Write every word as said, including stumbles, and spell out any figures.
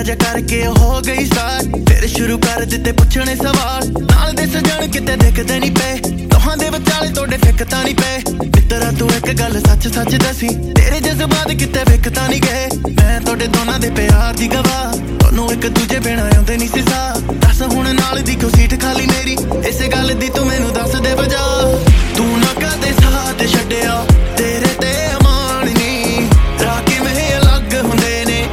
ਜਾ ਕਰਕੇ ਹੋ ਗਈ ਸਟਾਰਟ ਫਿਰ ਸ਼ੁਰੂ ਕਰ ਦਿੱਤੇ ਪੁੱਛਣੇ ਸਵਾਲ ਨਾਲ ਦੇ ਸਜਣ ਕਿਤੇ ਦਿਖਦੇ ਨਹੀਂ ਪਏ ਦੋਹਾਂ ਦੇ ਵਿਚਾਲੇ ਤੁਹਾਡੇ ਫਿੱਕਤਾਂ ਨਹੀਂ ਪਏ ਮਿੱਤਰਾ ਤੂੰ ਇੱਕ ਗੱਲ ਸੱਚ ਸੱਚ ਦੱਸੀ ਤੇਰੇ ਜਜ਼ਬਾਤ ਕਿਤੇ ਵਿਕਤਾਂ ਨਹੀਂ ਗਏ ਮੈਂ ਤੁਹਾਡੇ ਦੋਨਾਂ ਦੇ ਪਿਆਰ ਦੀ ਗਵਾਹ ਤੁਹਾਨੂੰ ਇੱਕ ਦੂਜੇ ਬਿਨਾਂ ਆਉਂਦੇ ਨਹੀਂ ਸੀ ਸਾਹ ਦੱਸ ਹੁਣ ਨਾਲ ਦੀ ਕਿਉਂ ਸੀਟ ਖਾਲੀ ਮੇਰੀ ਇਸੇ ਗੱਲ ਦੀ ਤੂੰ ਮੈਨੂੰ ਦੱਸ ਦੇ